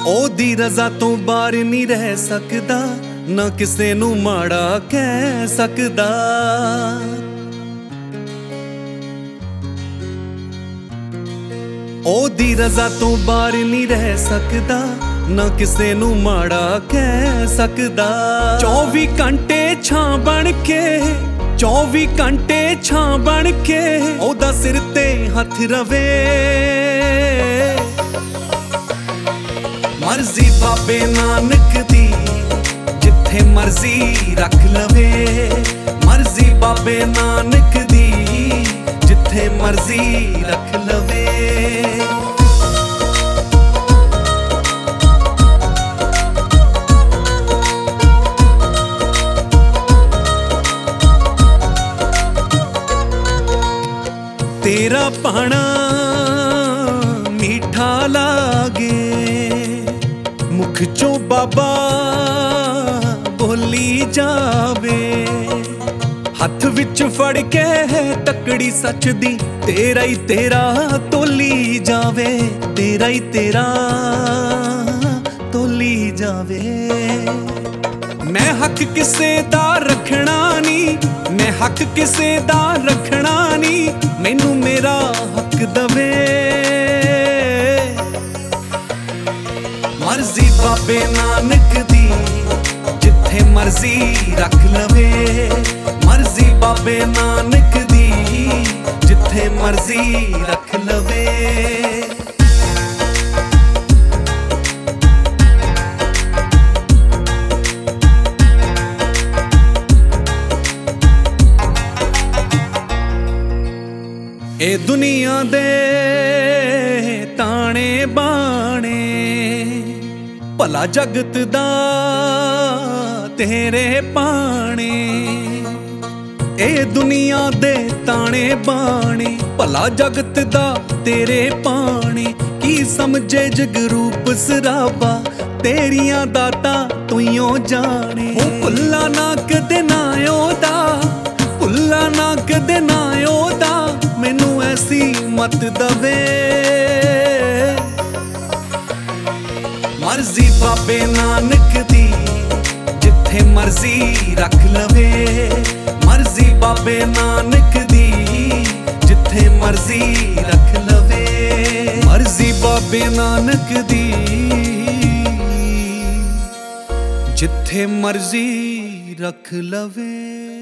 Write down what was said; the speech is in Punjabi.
ਉਹਦੀ ਰਜ਼ਾ ਤੋਂ ਬਾਹਰ ਨਹੀਂ ਰਹਿ ਸਕਦਾ, ਨਾ ਕਿਸੇ ਨੂੰ ਮਾੜਾ ਕਹਿ ਸਕਦਾ। ਉਹਦੀ ਰਜ਼ਾ ਤੋਂ ਬਾਹਰ ਨਹੀਂ ਰਹਿ ਸਕਦਾ, ਨਾ ਕਿਸੇ ਨੂੰ ਮਾੜਾ ਕਹਿ ਸਕਦਾ। 24 ਘੰਟੇ ਛਾਂ ਬਣ ਕੇ, 24 ਘੰਟੇ ਛਾਂ ਬਣ ਕੇ ਉਹਦਾ ਸਿਰ ਤੇ ਹੱਥ ਰਵੇ। ਮਰਜ਼ੀ ਬਾਬੇ ਨਾਨਕ ਦੀ ਜਿੱਥੇ ਮਰਜ਼ੀ ਰੱਖ ਲਵੇ। ਮਰਜ਼ੀ ਬਾਬੇ ਨਾਨਕ ਦੀ ਜਿੱਥੇ ਮਰਜ਼ੀ ਰੱਖ ਲਵੇ। ਤੇਰਾ ਭਾਣਾ ਮੀਠਾ ਲਾਗੇ, ਮੁਖ ਚੋਂ ਬਾਬਾ ਬੋਲੀ ਜਾਵੇ। ਹੱਥ ਵਿੱਚ ਫੜ ਕੇ ਤੱਕੜੀ ਸੱਚ ਦੀ ਤੇਰਾ ਹੀ ਤੇਰਾ ਤੋਲੀ ਜਾਵੇ। ਤੇਰਾ ਹੀ ਤੇਰਾ ਤੋਲੀ ਜਾਵੇ। ਮੈਂ ਹੱਕ ਕਿਸੇ ਦਾ ਰੱਖਣਾ ਨਹੀਂ, ਮੈਂ ਹੱਕ ਕਿਸੇ ਦਾ ਰੱਖਣਾ ਨਹੀਂ, ਮੈਨੂੰ ਮੇਰਾ ਹੱਕ ਦਵੇ। ਮਰਜ਼ੀ ਬਾਬੇ ਨਾਨਕ ਦੀ ਜਿੱਥੇ ਮਰਜ਼ੀ ਰੱਖ ਲਵੇ। ਮਰਜ਼ੀ ਬਾਬੇ ਨਾਨਕ ਦੀ ਜਿੱਥੇ ਮਰਜ਼ੀ ਰੱਖ ਲਵੇ। ਇਹ ਦੁਨੀਆ ਦੇ ਤਾਣੇ ਬਾਣੇ, ਭਲਾ ਜਗਤ ਦਾ ਤੇਰੇ ਪਾਣੇ। ਇਹ ਦੁਨੀਆ ਦੇ ਤਾਣੇ ਬਾਣੇ, ਭਲਾ ਜਗਤ ਦਾ ਤੇਰੇ ਪਾਣੇ। ਕੀ ਸਮਝੇ ਜਗਰੂਪ ਸਰਾਬਾ, ਤੇਰੀਆਂ ਦਾਤਾਂ ਤੂੰ ਜਾਣੇ। ਭੁੱਲਾ ਨਾ ਕਦੇ ਨਾ ਉਹਦਾ, ਭੁੱਲਾ ਨਾ ਕਦੇ ਨਾ ਉਹਦਾ, ਮੈਨੂੰ ਐਸੀ ਮਤ ਦਵੇ। ਮਰਜ਼ੀ ਬਾਬੇ ਨਾਨਕ ਦੀ ਜਿੱਥੇ ਮਰਜ਼ੀ ਰੱਖ ਲਵੇ। ਮਰਜ਼ੀ ਬਾਬੇ ਨਾਨਕ ਦੀ ਜਿੱਥੇ ਮਰਜ਼ੀ ਰੱਖ ਲਵੇ। ਮਰਜ਼ੀ ਬਾਬੇ ਨਾਨਕ ਦੀ ਜਿੱਥੇ ਮਰਜ਼ੀ ਰੱਖ ਲਵੇ।